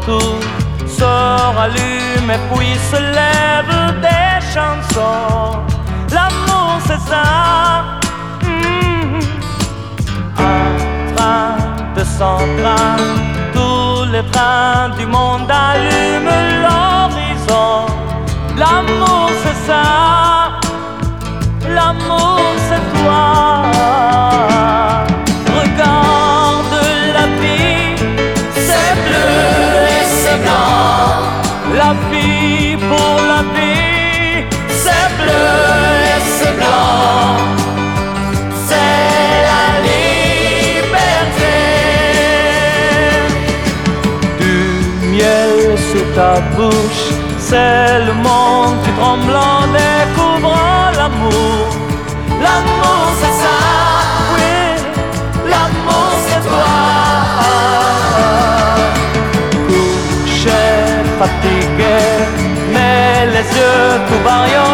tout se rallume et puis se lèvent des chansons. L'amour c'est ça. Un train de 100 trains, tous les trains du monde allument l'horizon. L'amour c'est ça, l'amour c'est toi. Regarde la vie, c'est bleu et c'est blanc. La vie pour la vie, c'est bleu et c'est blanc. C'est la liberté. Du miel sur ta bouche, c'est le monde qui tremble en découvrant l'amour. L'amour c'est ça, oui, l'amour c'est toi. Couché, fatigué, mais les yeux tout variants.